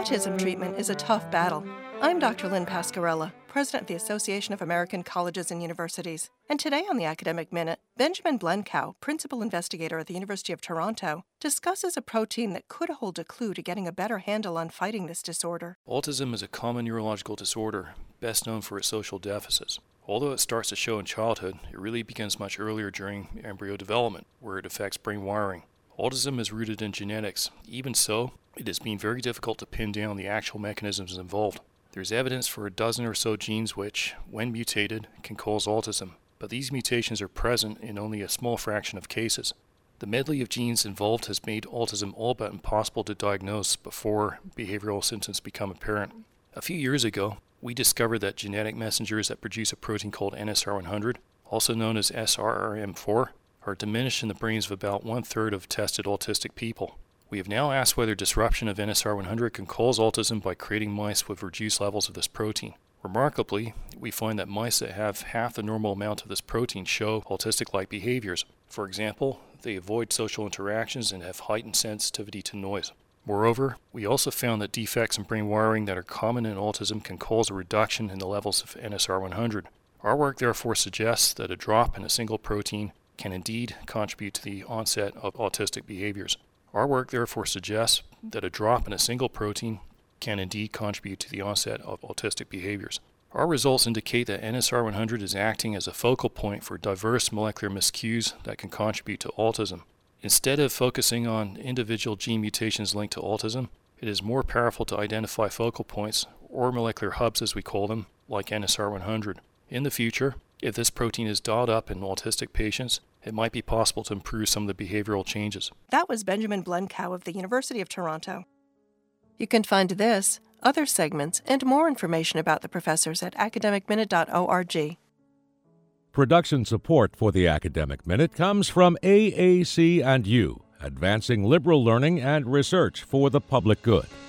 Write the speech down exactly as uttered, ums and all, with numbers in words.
Autism treatment is a tough battle. I'm Doctor Lynn Pascarella, President of the Association of American Colleges and Universities. And today on the Academic Minute, Benjamin Blencowe, Principal Investigator at the University of Toronto, discusses a protein that could hold a clue to getting a better handle on fighting this disorder. Autism is a common neurological disorder, best known for its social deficits. Although it starts to show in childhood, it really begins much earlier during embryo development, where it affects brain wiring. Autism is rooted in genetics. Even so, it has been very difficult to pin down the actual mechanisms involved. There's evidence for a dozen or so genes which, when mutated, can cause autism, but these mutations are present in only a small fraction of cases. The medley of genes involved has made autism all but impossible to diagnose before behavioral symptoms become apparent. A few years ago, we discovered that genetic messengers that produce a protein called N S R one hundred, also known as S R R M four, are diminished in the brains of about one-third of tested autistic people. We have now asked whether disruption of N S R one hundred can cause autism by creating mice with reduced levels of this protein. Remarkably, we find that mice that have half the normal amount of this protein show autistic-like behaviors. For example, they avoid social interactions and have heightened sensitivity to noise. Moreover, we also found that defects in brain wiring that are common in autism can cause a reduction in the levels of N S R one hundred. Our work therefore suggests that a drop in a single protein can indeed contribute to the onset of autistic behaviors. Our work therefore suggests that a drop in a single protein can indeed contribute to the onset of autistic behaviors. Our results indicate that N S R one hundred is acting as a focal point for diverse molecular miscues that can contribute to autism. Instead of focusing on individual gene mutations linked to autism, it is more powerful to identify focal points, or molecular hubs as we call them, like N S R one hundred. In the future, if this protein is dialed up in autistic patients, it might be possible to improve some of the behavioral changes. That was Benjamin Blencowe of the University of Toronto. You can find this, other segments, and more information about the professors at academic minute dot org. Production support for the Academic Minute comes from A A C and U, advancing liberal learning and research for the public good.